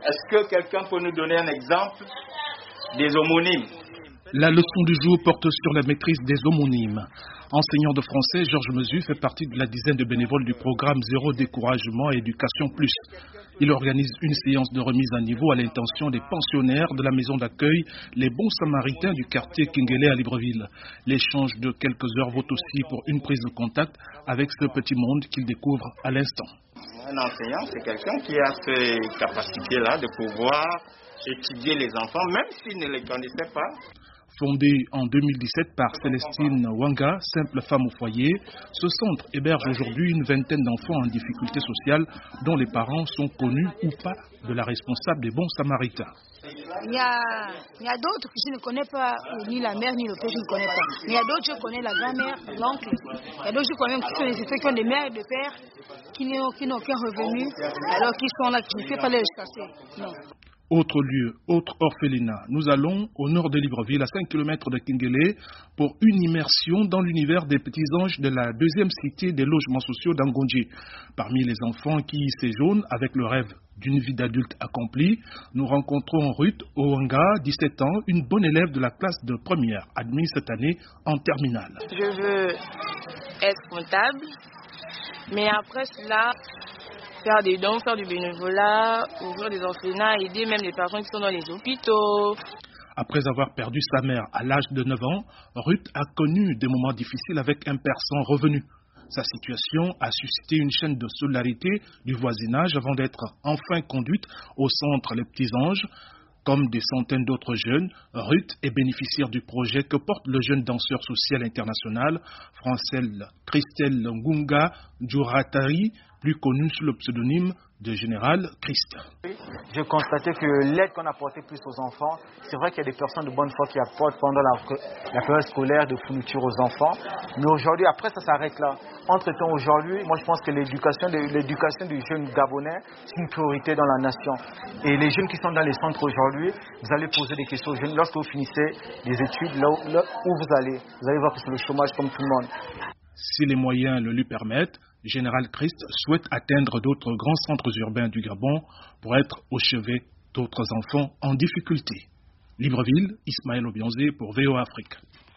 Est-ce que quelqu'un peut nous donner un exemple des homonymes? La leçon du jour porte sur la maîtrise des homonymes. Enseignant de français, Georges Mesu fait partie de la dizaine de bénévoles du programme Zéro Découragement et Éducation Plus. Il organise une séance de remise à niveau à l'intention des pensionnaires de la maison d'accueil Les Bons Samaritains du quartier Kingélé à Libreville. L'échange de quelques heures vaut aussi pour une prise de contact avec ce petit monde qu'il découvre à l'instant. Un enseignant, c'est quelqu'un qui a ces capacités-là de pouvoir étudier les enfants, même s'il ne les connaissait pas. Fondé en 2017 par Célestine Wanga, simple femme au foyer, ce centre héberge aujourd'hui une vingtaine d'enfants en difficulté sociale dont les parents sont connus ou pas de la responsable des Bons Samaritains. Il y a d'autres que je ne connais pas, ni la mère ni le père, je ne connais pas. Mais il y a d'autres, je connais la grand-mère, l'oncle. Il y a d'autres, je connais qui ont des mères et des pères qui n'ont aucun revenu, alors qu'ils sont là, qui ne peuvent pas les chasser. Non. Autre lieu, autre orphelinat. Nous allons au nord de Libreville, à 5 km de Kingélé, pour une immersion dans l'univers des petits anges de la deuxième cité des logements sociaux d'Angondji. Parmi les enfants qui y séjournent avec le rêve d'une vie d'adulte accomplie, nous rencontrons Ruth Owanga, 17 ans, une bonne élève de la classe de première, admise cette année en terminale. Je veux être comptable, mais après cela, faire des dons, faire du bénévolat, ouvrir des orphelinats, aider même les personnes qui sont dans les hôpitaux. Après avoir perdu sa mère à l'âge de 9 ans, Ruth a connu des moments difficiles avec un père sans revenu. Sa situation a suscité une chaîne de solidarité du voisinage avant d'être enfin conduite au centre Les Petits Anges. Comme des centaines d'autres jeunes, Ruth est bénéficiaire du projet que porte le jeune danseur social international, Francel Christelle Ngunga Djuratari, plus connu sous le pseudonyme de Général Christ. J'ai constaté que l'aide qu'on apportait plus aux enfants, c'est vrai qu'il y a des personnes de bonne foi qui apportent pendant la période scolaire de fourniture aux enfants, mais aujourd'hui, après ça s'arrête là. Entre-temps, aujourd'hui, moi je pense que l'éducation du jeune Gabonais, c'est une priorité dans la nation. Et les jeunes qui sont dans les centres aujourd'hui, vous allez poser des questions aux jeunes. Lorsque vous finissez les études, là où vous allez voir que c'est le chômage comme tout le monde. Si les moyens le lui permettent, Général Christ souhaite atteindre d'autres grands centres urbains du Gabon pour être au chevet d'autres enfants en difficulté. Libreville, Ismaël Obionzé pour VOA Afrique.